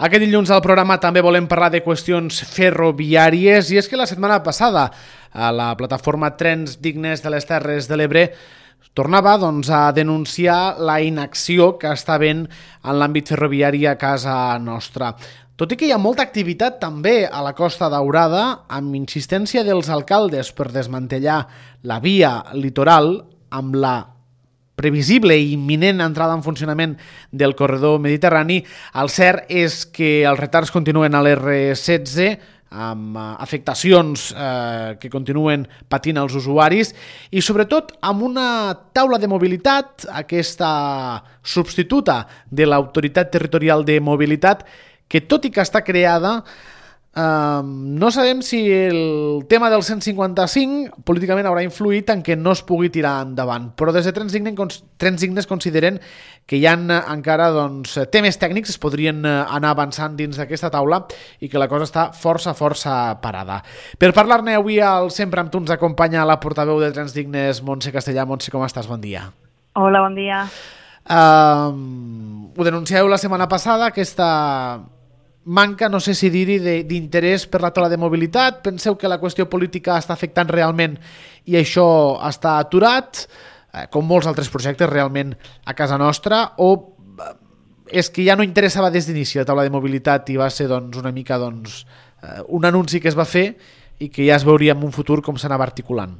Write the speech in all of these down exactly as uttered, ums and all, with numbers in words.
Aquest dilluns al programa també volem parlar de qüestions ferroviàries i és que la setmana passada a la plataforma Trens Dignes de les Terres de l'Ebre tornava doncs, a denunciar la inacció que està havent en l'àmbit ferroviari a casa nostra. Tot i que hi ha molta activitat també a la Costa Daurada, amb insistència dels alcaldes per desmantellar la via litoral amb la previsible i imminent entrada en funcionament del corredor mediterrani, el cert és que els retards continuen a l'erre setze, amb afectacions eh, que continuen patint els usuaris i sobretot amb una taula de mobilitat, aquesta substituta de l'Autoritat Territorial de Mobilitat, que tot i que està creada, Uh, no sabem si el tema del cent cinquanta-cinc políticament haurà influït en que no es pugui tirar endavant, però des de Trens Dignes, Trens Dignes consideren que hi ha encara doncs, temes tècnics que es podrien anar avançant dins d'aquesta taula i que la cosa està força, força parada. Per parlar-ne avui al Sempre amb tu ens acompanya la portaveu de Trens Dignes, Montse Castellà. Montse, com estàs? Bon dia. Hola, bon dia. Uh, ho denuncieu la setmana passada, aquesta manca, no sé si dir-hi, d'interès per la taula de mobilitat. Penseu que la qüestió política està afectant realment i això està aturat, eh, com molts altres projectes realment a casa nostra, o és que ja no interessava des d'inici la taula de mobilitat i va ser doncs, una mica doncs, eh, un anunci que es va fer i que ja es veuria en un futur com s'anava articulant?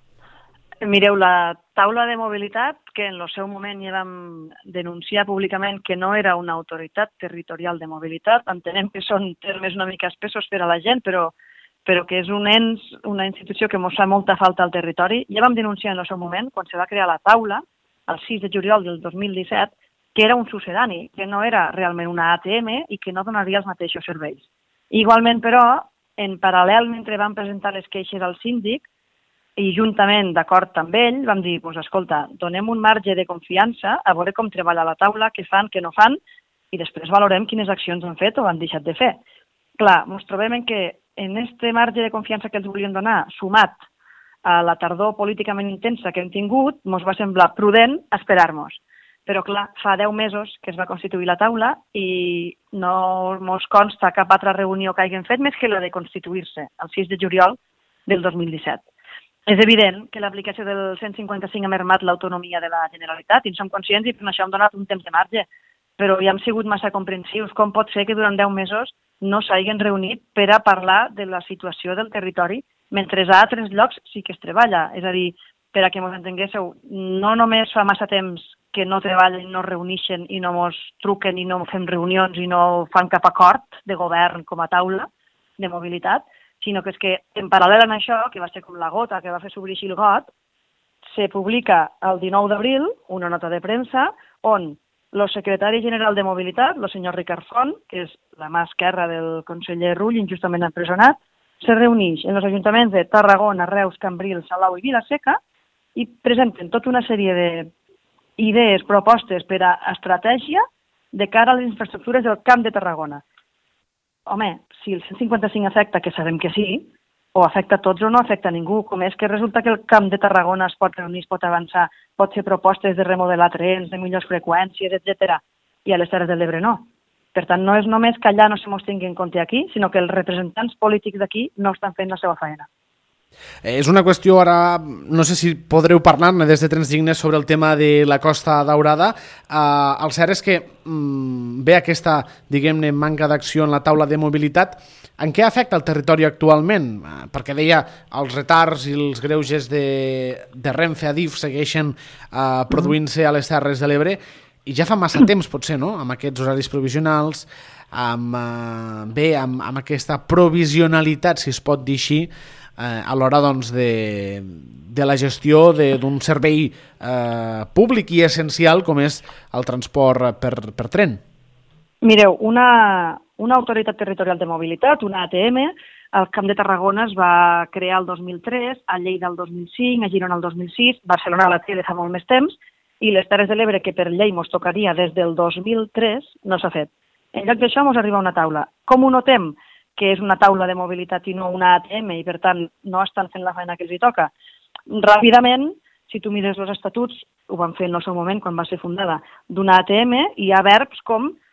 Mireu, la taula de mobilitat, que en el seu moment ja vam denunciar públicament que no era una autoritat territorial de mobilitat, entenem que són termes una mica espessos per a la gent, però, però que és un ens, una institució que ens fa molta falta al territori. Ja vam denunciar en el seu moment, quan se va crear la taula, el sis de juliol del dos mil disset, que era un succedani, que no era realment una A T M i que no donaria els mateixos serveis. Igualment, però, en paral·lel, mentre vam presentar les queixes al síndic, i juntament d'acord amb ell vam dir, pues, escolta, donem un marge de confiança a veure com treballa la taula, què fan, què no fan, i després valorem quines accions han fet o han deixat de fer. Clar, ens trobem en que en este marge de confiança que els volien donar, sumat a la tardor políticament intensa que hem tingut, ens va semblar prudent esperar-nos. Però clar, fa deu mesos que es va constituir la taula i no ens consta cap altra reunió que hagin fet més que la de constituir-se, el sis de juliol del dos mil disset. És evident que l'aplicació del cent cinquanta-cinc ha mermat l'autonomia de la Generalitat i en som conscients i per això hem donat un temps de marge, però ja hem sigut massa comprensius. Com pot ser que durant deu mesos no s'hagin reunit per a parlar de la situació del territori, mentre a altres llocs sí que es treballa? És a dir, per a que ens entenguéssiu, no només fa massa temps que no treballen, no es reuneixen i no ens truquen i no fem reunions i no fan cap acord de govern com a taula de mobilitat, sinó que és que en paral·lel amb això, que va ser com la gota que va fer s'obrir així el got, se publica el dinou d'abril una nota de premsa on el secretari general de Mobilitat, el senyor Ricard Font, que és la mà esquerra del conseller Rull, injustament empresonat, se reuneix en els ajuntaments de Tarragona, Reus, Cambrils, Salau i Vila-seca i presenten tota una sèrie d'idees, propostes per a estratègia de cara a les infraestructures del Camp de Tarragona. Home, si el cent cinquanta-cinc afecta, que sabem que sí, o afecta a tots o no afecta a ningú, com és que resulta que el Camp de Tarragona es pot reunir, es pot avançar, pot fer propostes de remodelar trens, de millors freqüències, etcètera, i a les Terres de l'Ebre no. Per tant, no és només que allà no se mos tingui en compte aquí, sinó que els representants polítics d'aquí no estan fent la seva feina. És una qüestió, ara, no sé si podreu parlar-ne des de Trens Dignes sobre el tema de la Costa Daurada. Uh, el cert és que um, ve aquesta, diguem-ne, manca d'acció en la taula de mobilitat. En què afecta el territori actualment? Uh, perquè deia, els retards i els greuges de, de Renfe a D I F segueixen uh, produint-se a les Terres de l'Ebre i ja fa massa temps, potser, no?, amb aquests horaris provisionals, amb, uh, bé, amb, amb aquesta provisionalitat, si es pot dir així, a l'hora doncs, de, de la gestió d'un servei eh, públic i essencial com és el transport per, per tren. Mireu, una, una autoritat territorial de mobilitat, una A T M, al Camp de Tarragona es va crear el dos mil tres, a Lleida el dos mil cinc, a Girona el dos mil sis, Barcelona la té de fa molt més temps, i les Terres de l'Ebre, que per llei ens tocaria des del dos mil tres, no s'ha fet. En lloc d'això ens arriba una taula. Com ho notem? Que és una taula de mobilitat i no una A T M i, per tant, no estan fent la feina que els hi toca. Ràpidament, si tu mires els estatuts, ho van fer en el seu moment, quan va ser fundada, d'una A T M, hi ha verbs com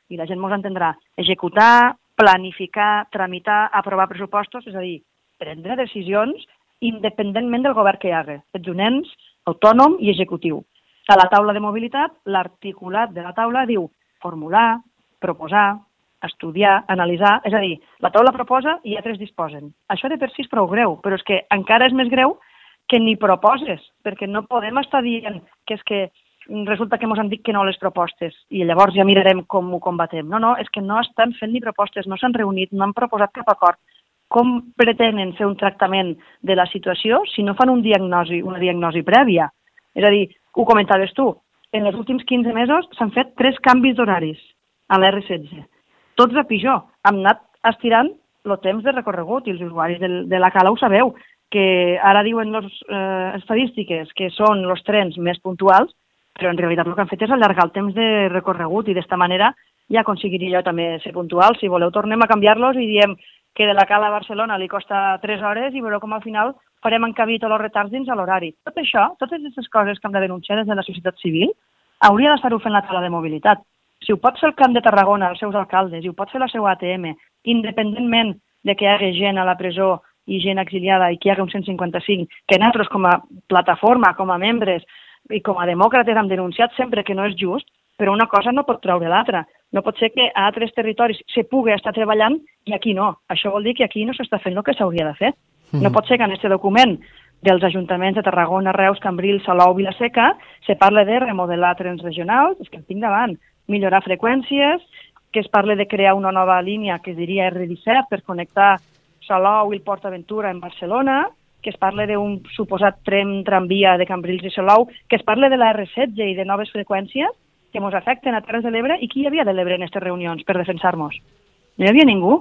i la gent mos entendrà, executar, planificar, tramitar, aprovar pressupostos, és a dir, prendre decisions independentment del govern que hi hagi. Ets un ens autònom i executiu. A la taula de mobilitat, l'articulat de la taula diu formular, proposar, estudiar, analitzar, és a dir, la taula proposa i altres disposen. Això de per si és prou greu, però és que encara és més greu que ni proposes, perquè no podem estar dient que és que resulta que ens han dit que no les propostes i llavors ja mirarem com ho combatem. No, no, és que no estan fent ni propostes, no s'han reunit, no han proposat cap acord. Com pretenen fer un tractament de la situació si no fan un diagnosi, una diagnosi prèvia? És a dir, ho comentaves tu, en els últims quinze mesos s'han fet tres canvis d'horaris a l'R setze. Tots a pitjor. Hem anat estirant el temps de recorregut i els usuaris de, de la Cala ho sabeu, que ara diuen les eh, estadístiques que són els trens més puntuals, però en realitat el que han fet és allargar el temps de recorregut i d'esta manera ja aconseguiria jo també ser puntual. Si voleu tornem a canviar-los i diem que de la Cala a Barcelona li costa tres hores i veureu com al final farem encabir tots els retards dins a l'horari. Tot això, totes aquestes coses que hem de denunciar des de la societat civil, hauria d'estar-ho fent la taula de mobilitat. Si ho pot fer el Camp de Tarragona, els seus alcaldes, i ho pot fer la seva A T M, independentment de que hi hagi gent a la presó i gent exiliada i que hi hagi un cent cinquanta cinc, que nosaltres com a plataforma, com a membres i com a demòcrates hem denunciat sempre que no és just, però una cosa no pot treure l'altra. No pot ser que a altres territoris se pugui estar treballant i aquí no. Això vol dir que aquí no s'està fent el que s'hauria de fer. Mm-hmm. No pot ser que en aquest document dels ajuntaments de Tarragona, Reus, Cambrils, Salou, Vila-seca se parle de remodelar trens regionals, és que en tinc davant, millorar freqüències, que es parle de crear una nova línia que es diria R disset per connectar Salou i el Port Aventura en Barcelona, que es parle d'un suposat tren tramvia de Cambrils i Salou, que es parle de la R setze i de noves freqüències que ens afecten a Terres de l'Ebre. I qui hi havia de l'Ebre en aquestes reunions per defensar-nos? No hi havia ningú.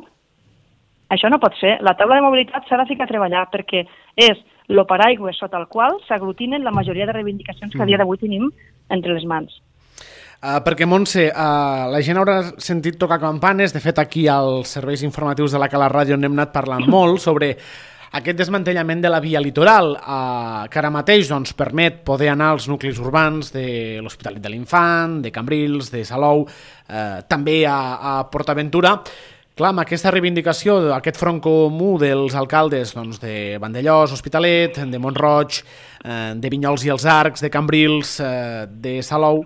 Això no pot ser. La taula de mobilitat s'ha de ficar a treballar perquè és el paraigua sota el qual s'aglutinen la majoria de reivindicacions que a dia d'avui tenim entre les mans. Uh, perquè, Montse, uh, la gent haurà sentit tocar campanes. De fet, aquí als serveis informatius de la Cala Ràdio n'hem anat parlant molt sobre aquest desmantellament de la via litoral, eh, que ara mateix doncs, permet poder anar als nuclis urbans de l'Hospitalet de l'Infant, de Cambrils, de Salou, eh, també a, a PortAventura. Clar, amb aquesta reivindicació, aquest front comú dels alcaldes doncs, de Vandellòs, Hospitalet, de Mont-roig, eh, de Vinyols i els Arcs, de Cambrils, eh, de Salou,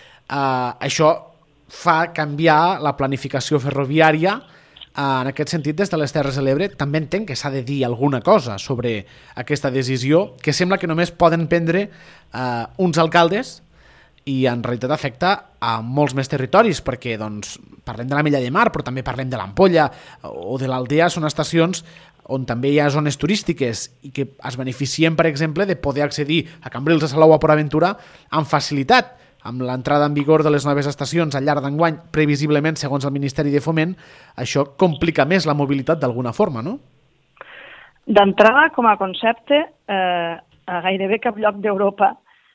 eh, això fa canviar la planificació ferroviària. En aquest sentit, des de les Terres de l'Ebre també entenc que s'ha de dir alguna cosa sobre aquesta decisió, que sembla que només poden prendre eh, uns alcaldes i en realitat afecta a molts més territoris, perquè doncs, parlem de la Mella de Mar, però també parlem de l'Ampolla o de l'Aldea, són estacions on també hi ha zones turístiques i que es beneficien, per exemple, de poder accedir a Cambrils, a Salou, a PortAventura amb facilitat. Amb l'entrada en vigor de les noves estacions al llarg d'enguany, previsiblement, segons el Ministeri de Foment, això complica més la mobilitat d'alguna forma, no? D'entrada, com a concepte, eh, a gairebé cap lloc d'Europa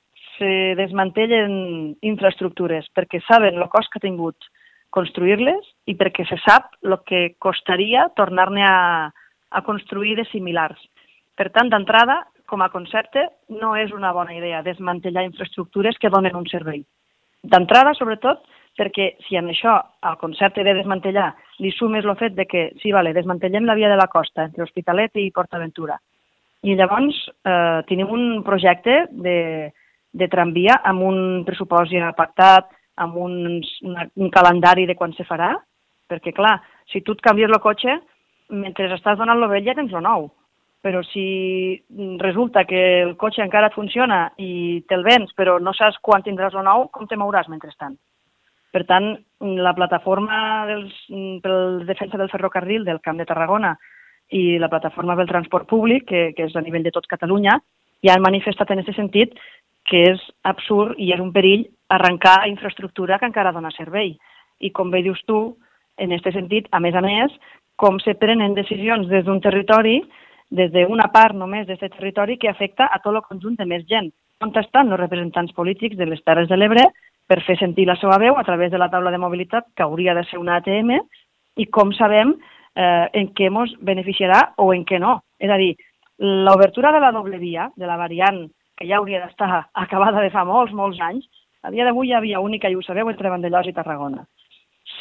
se desmantellen infraestructures perquè saben el cost que ha tingut construir-les i perquè se sap el que costaria tornar-ne a, a construir de similars. Per tant, d'entrada, com a concepte, no és una bona idea desmantellar infraestructures que donen un servei. D'entrada, sobretot, perquè si en això, al concepte de desmantellar, li sumes el fet de que, sí, vale, desmantellem la via de la costa entre Hospitalet i PortAventura. I llavors eh, tenim un projecte de, de tramvia amb un pressupost ja pactat, amb un, una, un calendari de quan se farà, perquè, clar, si tu et canvies el cotxe, mentre estàs donant el vell ja tens el nou. Però si resulta que el cotxe encara et funciona i te'l vens, però no saps quan tindràs el nou, com te mouràs mentrestant? Per tant, la plataforma dels, per la defensa del ferrocarril del Camp de Tarragona i la plataforma pel transport públic, que, que és a nivell de tot Catalunya, ja han manifestat en aquest sentit que és absurd i és un perill arrencar infraestructura que encara dona servei. I com bé dius tu, en aquest sentit, a més a més, com se prenen decisions des d'un territori des d'una part només d'aquest territori que afecta a tot el conjunt de més gent. On estan els representants polítics de les Terres de l'Ebre per fer sentir la seva veu a través de la taula de mobilitat, que hauria de ser una A T M, i com sabem eh, en què ens beneficiarà o en què no. És a dir, l'obertura de la doble via, de la variant, que ja hauria d'estar acabada de fa molts, molts anys, a dia d'avui hi ha via única, i ho sabeu, entre Vandellòs i Tarragona.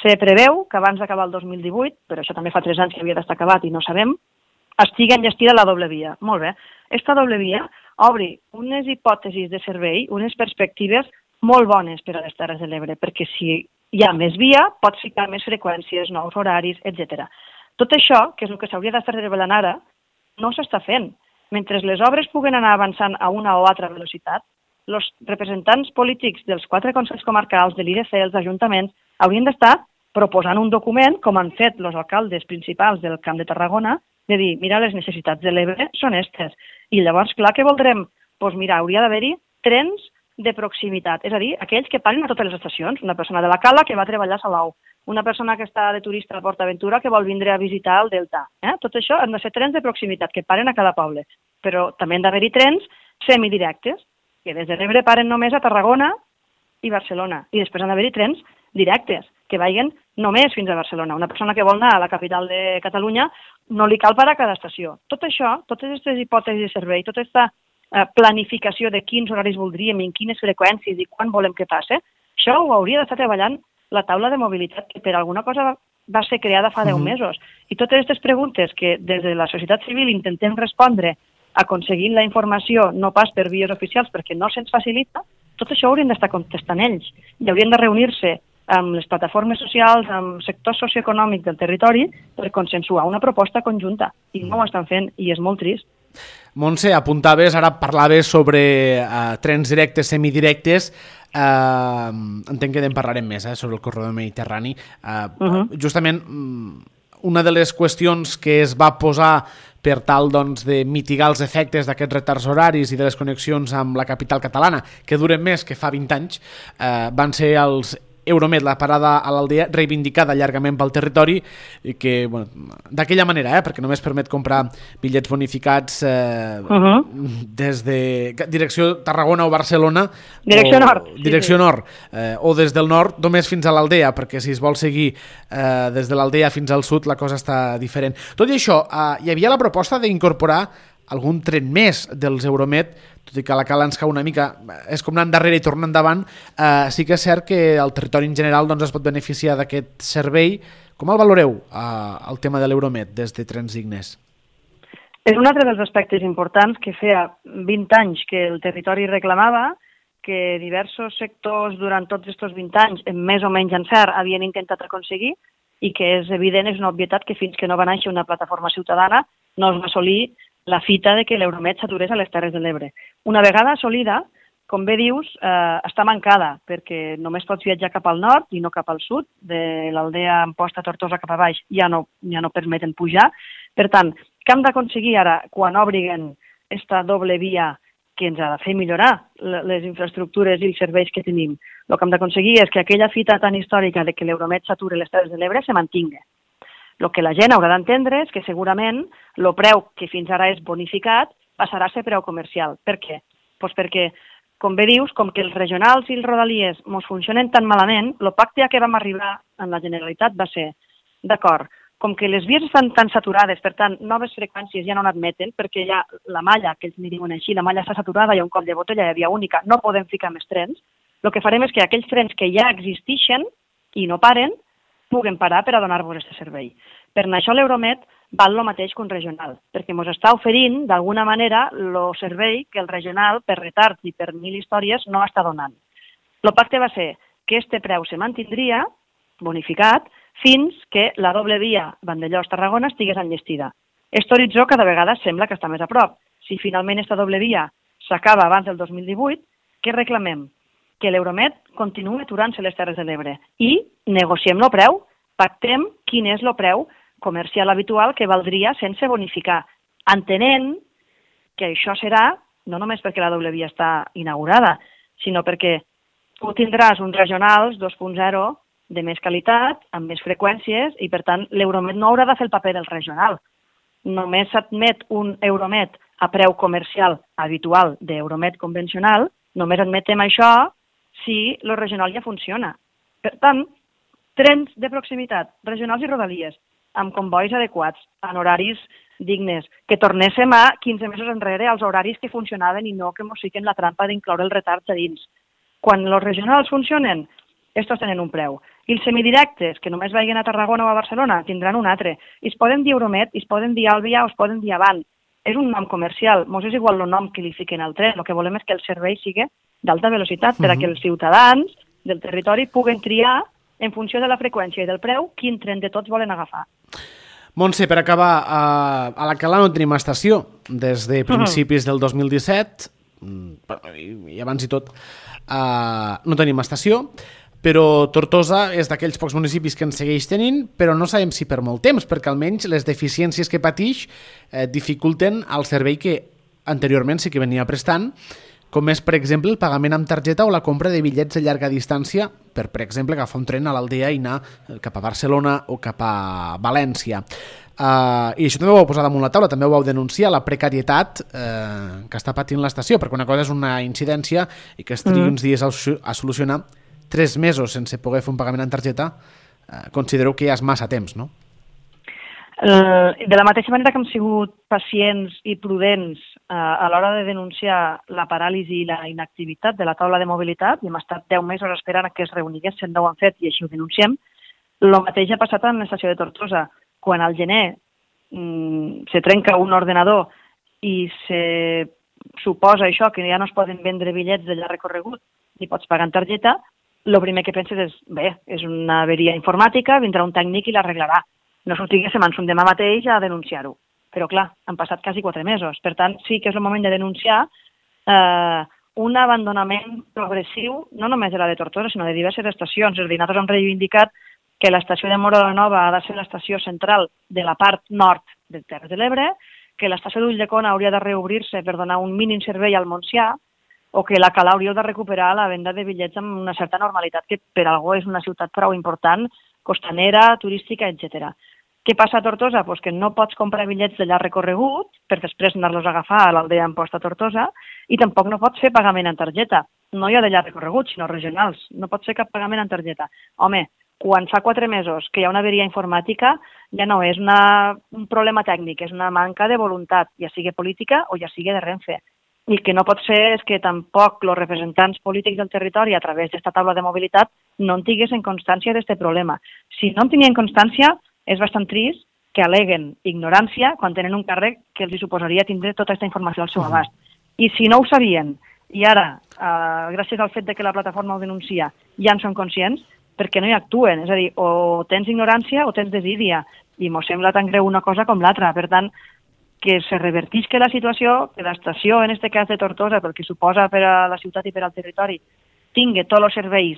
Se preveu que abans d'acabar el dos mil divuit, però això també fa tres anys que havia d'estar acabat i no sabem, estigui enllestida la doble via. Molt bé. Esta doble via obri unes hipòtesis de servei, unes perspectives molt bones per a les Terres de l'Ebre, perquè si hi ha més via, pots ficar més freqüències, nous horaris, etcètera. Tot això, que és el que s'hauria d'estar treballant ara, no s'està fent. Mentre les obres puguen anar avançant a una o altra velocitat, els representants polítics dels quatre consells comarcals, de l'I D C, els ajuntaments, haurien d'estar proposant un document, com han fet els alcaldes principals del Camp de Tarragona, de dir, mira, les necessitats de l'Ebre són aquestes. I llavors, clar, què voldrem? Doncs mira, hauria d'haver-hi trens de proximitat, és a dir, aquells que paren a totes les estacions, una persona de la Cala que va treballar a Salou, una persona que està de turista a PortAventura que vol vindre a visitar el Delta. Eh? Tot això han de ser trens de proximitat que paren a cada poble, però també han d'haver-hi trens semidirectes, que des de l'Ebre paren només a Tarragona i Barcelona, i després han d'haver-hi trens directes, que vagin només fins a Barcelona. Una persona que vol anar a la capital de Catalunya no li cal parar a cada estació. Tot això, totes aquestes hipòtesis de servei, tota aquesta eh, planificació de quins horaris voldríem, en quines freqüències i quan volem que passe, això ho hauria d'estar treballant la taula de mobilitat, que per alguna cosa va ser creada fa deu mesos. I totes aquestes preguntes que des de la societat civil intentem respondre aconseguint la informació, no pas per vies oficials, perquè no se'ns facilita, tot això ho haurien d'estar contestant ells. I haurien de reunir-se amb les plataformes socials, amb sectors socioeconòmics del territori, per consensuar una proposta conjunta. I no ho estan fent, i és molt trist. Montse, apuntaves, ara parlaves sobre uh, trens directes, semidirectes, uh, entenc que en parlarem més, eh, sobre el corredor mediterrani. Uh, uh -huh. Justament, una de les qüestions que es va posar per tal doncs, de mitigar els efectes d'aquests retards horaris i de les connexions amb la capital catalana, que duren més que fa vint anys, eh, van ser els Euromed, la parada a l'Aldea, reivindicada llargament pel territori, i que, bueno, d'aquella manera, eh, perquè només permet comprar bitllets bonificats eh, uh -huh. des de direcció Tarragona o Barcelona. Direcció o, nord. Direcció sí, sí. nord. Eh, o des del nord només fins a l'Aldea, perquè si es vol seguir eh, des de l'Aldea fins al sud la cosa està diferent. Tot i això, eh, hi havia la proposta d'incorporar algun tren més dels Euromed, tot i que la Cala ens cau una mica, és com anar endarrere i tornar endavant, eh, sí que és cert que el territori en general doncs, es pot beneficiar d'aquest servei. Com el valoreu, eh, el tema de l'Euromed des de Trens Dignes? És un altre dels aspectes importants que feia vint anys que el territori reclamava, que diversos sectors durant tots aquests vint anys, en més o menys encert, havien intentat aconseguir, i que és evident, és una obvietat, que fins que no va néixer una plataforma ciutadana no es va assolir la fita de que l'Euromed s'aturés a les Terres de l'Ebre. Una vegada assolida, com bé dius, eh, està mancada, perquè només pots viatjar cap al nord i no cap al sud, de l'Aldea Amposta, Tortosa cap a baix ja no, ja no permeten pujar. Per tant, què hem d'aconseguir ara, quan obriguen aquesta doble via que ens ha de fer millorar les infraestructures i els serveis que tenim? El que hem d'aconseguir és que aquella fita tan històrica de que l'Euromed s'aturi a les Terres de l'Ebre se mantingui. El que la gent haurà d'entendre és que segurament el preu que fins ara és bonificat passarà a ser preu comercial. Per què? Pues perquè, com bé dius, com que els regionals i els rodalies ens funcionen tan malament, el pacte a què vam arribar en la Generalitat va ser, d'acord, com que les vies estan tan saturades, per tant, noves freqüències ja no n'admeten, perquè ja la malla, que ells n'hi diuen així, la malla està saturada, hi ha un coll de botella de via única, no podem ficar més trens, el que farem és que aquells trens que ja existeixen i no paren, puguen parar per a donar-vos aquest servei. Per això l'Euromed val el mateix que un regional, perquè ens està oferint, d'alguna manera, el servei que el regional, per retards i per mil històries, no està donant. El pacte va ser que aquest preu se mantindria, bonificat, fins que la doble via Vandellòs-Tarragona estigués enllestida. Aquest horitzó cada vegada sembla que està més a prop. Si finalment aquesta doble via s'acaba abans del dos mil divuit, què reclamem? Que l'Euromed continuï aturant-se les Terres de l'Ebre i negociem el preu, pactem quin és el preu comercial habitual que valdria sense bonificar, entenent que això serà no només perquè la doble via està inaugurada, sinó perquè tu tindràs uns regionals dos punt zero de més qualitat, amb més freqüències, i per tant l'Euromed no haurà de fer el paper del regional. Només s'admet un Euromed a preu comercial habitual d'Euromed convencional, només admetem això si el regional ja funciona. Per tant, trens de proximitat, regionals i rodalies, amb convois adequats, en horaris dignes, que tornéssim a quinze mesos enrere als horaris que funcionaven i no que mos fiquen la trampa d'incloure el retard a dins. Quan els regionals funcionen, estos tenen un preu. I els semidirectes, que només vagin a Tarragona o a Barcelona, tindran un altre. I es poden dir Euromet, i es poden dir Alvia o es poden dir Avant. És un nom comercial, mos és igual el nom que li fiquen al tren, el que volem és que el servei sigui d'alta velocitat, uh-huh. perquè els ciutadans del territori puguen triar, en funció de la freqüència i del preu, quin tren de tots volen agafar. Montse, per acabar, a, a l'Alcalà no tenim estació des de principis uh-huh. del dos mil disset, i abans i tot, uh, no tenim estació, però Tortosa és d'aquells pocs municipis que en segueix tenint, però no sabem si per molt temps, perquè almenys les deficiències que patix eh, dificulten el servei que anteriorment sí que venia prestant, com és, per exemple, el pagament amb targeta o la compra de bitllets de llarga distància per, per exemple, agafar un tren a l'Aldea i anar cap a Barcelona o cap a València. Uh, I això també ho vau posar damunt la taula, també ho vau denunciar, la precarietat uh, que està patint l'estació, perquè una cosa és una incidència i que es trigui mm. uns dies a, a solucionar. Tres mesos sense poder fer un pagament en targeta, eh, considereu que ja és massa temps, no? Uh, de la mateixa manera que hem sigut pacients i prudents uh, a l'hora de denunciar la paràlisi i la inactivitat de la taula de mobilitat, i hem estat deu mesos esperant que es reuniguessin, no ho han fet i així ho denunciem, el mateix ha passat en l'estació de Tortosa. Quan al gener mm, se trenca un ordenador i se suposa això, que ja no es poden vendre bitllets de llarg recorregut ni pots pagar en targeta, el primer que penses és, bé, és una averia informàtica, vindrà un tècnic i l'arreglarà. No s'ho tinguéssim en demà mateix a denunciar-ho. Però clar, han passat quasi quatre mesos. Per tant, sí que és el moment de denunciar eh, un abandonament progressiu, no només de la de Tortosa, sinó de diverses estacions. És a dir, nosaltres hem reivindicat que l'estació de Móra la Nova ha de ser l'estació central de la part nord de Terres de l'Ebre, que l'estació d'Ulldecona hauria de reobrir-se per donar un mínim servei al Montsià, o que l'Alcalà hauria de recuperar la venda de bitllets amb una certa normalitat, que per algú és una ciutat prou important, costanera, turística, etcètera. Què passa a Tortosa? Pues que no pots comprar bitllets de llarg recorregut per després anar-los a agafar a l'Aldea Amposta Tortosa i tampoc no pots fer pagament en targeta. No hi ha de llarg recorregut, sinó regionals. No pots fer cap pagament en targeta. Home, quan fa quatre mesos que hi ha una averia informàtica, ja no és una, un problema tècnic, és una manca de voluntat, ja sigui política o ja sigui de Renfe. I el que no pot ser és que tampoc els representants polítics del territori a través d'aquesta taula de mobilitat no en tinguessin constància d'aquest problema. Si no en tenien constància, és bastant trist que aleguen ignorància quan tenen un càrrec que els suposaria tindre tota aquesta informació al seu abast. I si no ho sabien, i ara, eh, gràcies al fet de que la plataforma ho denuncia, ja en són conscients, perquè no hi actuen. És a dir, o tens ignorància o tens desídia, i m'ho sembla tan greu una cosa com l'altra. Per tant, que se revertisca la situació, que l'estació, en aquest cas de Tortosa, pel que suposa per a la ciutat i per al territori, tingui tots els serveis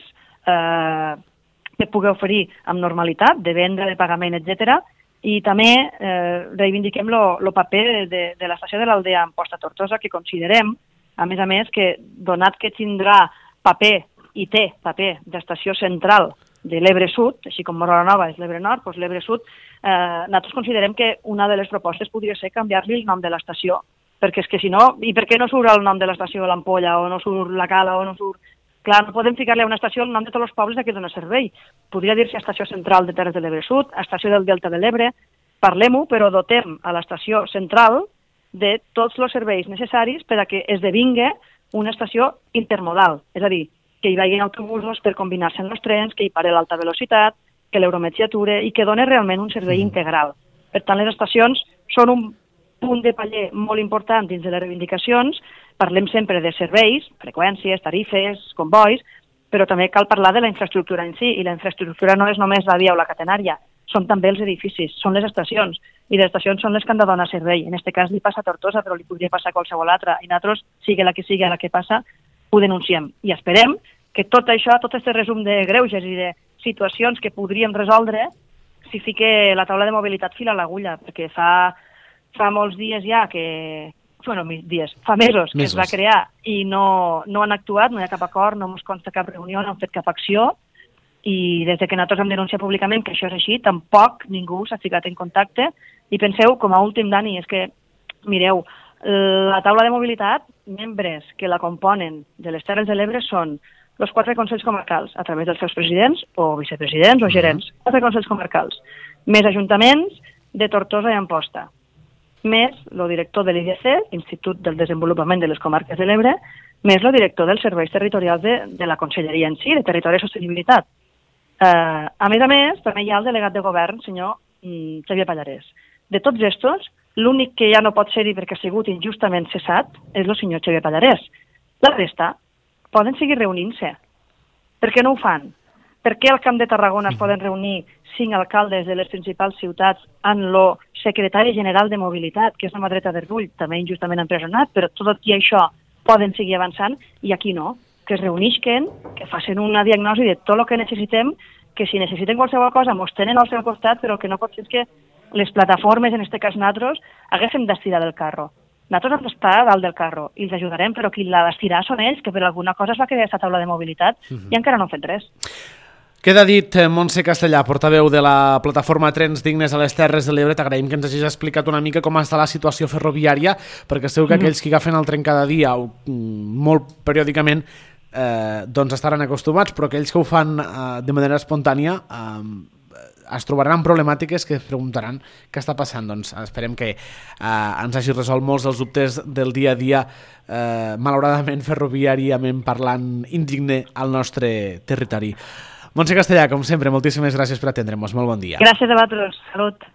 eh, que pugui oferir amb normalitat, de venda, de pagament, etcètera. I també eh, reivindiquem el paper de, de l'estació de l'Aldea Amposta Tortosa, que considerem, a més a més, que donat que tindrà paper i té paper d'estació central de l'Ebre Sud, així com Móra la Nova és l'Ebre Nord, doncs l'Ebre Sud, eh, nosaltres considerem que una de les propostes podria ser canviar-li el nom de l'estació, perquè és que si no, i per què no surt el nom de l'estació l'Ampolla, o no surt la Cala, o no surt... Clar, no podem ficar-li a una estació el nom de tots els pobles a què dona servei. Podria dir-se Estació Central de Terres de l'Ebre Sud, Estació del Delta de l'Ebre, parlem-ho, però dotem a l'estació central de tots els serveis necessaris per a que esdevingui una estació intermodal, és a dir, que hi vagin autobusos per combinar-se en els trens, que hi pare l'alta velocitat, que l'Euromet s'hi ature i que doni realment un servei mm. integral. Per tant, les estacions són un punt de paller molt important dins de les reivindicacions. Parlem sempre de serveis, freqüències, tarifes, convois, però també cal parlar de la infraestructura en si, i la infraestructura no és només la via o la catenària, són també els edificis, són les estacions, i les estacions són les que han de donar servei. En aquest cas li passa a Tortosa, però li podria passar a qualsevol altra, i nosaltres, sigui la que sigui la que passa, ho denunciem. I esperem que tot això, tot aquest resum de greuges i de situacions que podríem resoldre si fique la taula de mobilitat fil a l'agulla, perquè fa, fa molts dies ja que... bueno, dies, fa mesos que mesos. es va crear i no, no han actuat, no hi ha cap acord, no ens consta cap reunió, no han fet cap acció, i des de que nosaltres hem denunciat públicament que això és així, tampoc ningú s'ha ficat en contacte. I penseu, com a últim, Dani, és que, mireu, la taula de mobilitat, membres que la componen de les Terres de l'Ebre són els quatre consells comarcals, a través dels seus presidents o vicepresidents o gerents, quatre consells comarcals, més ajuntaments de Tortosa i Amposta, més el director de l'I D C, Institut del Desenvolupament de les Comarques de l'Ebre, més el director dels serveis territorials de, de la Conselleria en si, de Territori i Sostenibilitat. Eh, a més a més, també hi ha el delegat de govern, senyor mm, Xavier Pallarès. De tots estos, l'únic que ja no pot ser-hi perquè ha sigut injustament cessat és el senyor Xavier Pallarès. La resta poden seguir reunint-se. Per què no ho fan? Per què al Camp de Tarragona es poden reunir cinc alcaldes de les principals ciutats amb el secretari general de Mobilitat, que és la mà dreta de Rull, també injustament empresonat, però tot i això poden seguir avançant, i aquí no, que es reunisquen, que facin una diagnosi de tot el que necessitem, que si necessiten qualsevol cosa mos tenen al seu costat, però que no pot ser que les plataformes, en aquest cas nosaltres, haguéssim d'estirar del carro. Nosaltres hem d'estar a dalt del carro i els ajudarem, però qui l'ha d'estirar són ells, que per alguna cosa es va crear aquesta taula de mobilitat uh-huh. i encara no han fet res. Queda dit, Montse Castellà, portaveu de la plataforma Trens Dignes a les Terres de l'Ebre. T'agraïm que ens hagis explicat una mica com està la situació ferroviària, perquè segur que aquells que agafen el tren cada dia o molt periòdicament eh, doncs estaran acostumats, però aquells que ho fan eh, de manera espontània eh, es trobaran amb problemàtiques que es preguntaran què està passant. Doncs esperem que eh, ens hagi resolt molts dels dubtes del dia a dia, eh, malauradament ferroviàriament parlant, indigne al nostre territori. Montse Castellà, com sempre, moltíssimes gràcies per atendre'ns. Molt bon dia. Gràcies a vosaltres. Salut.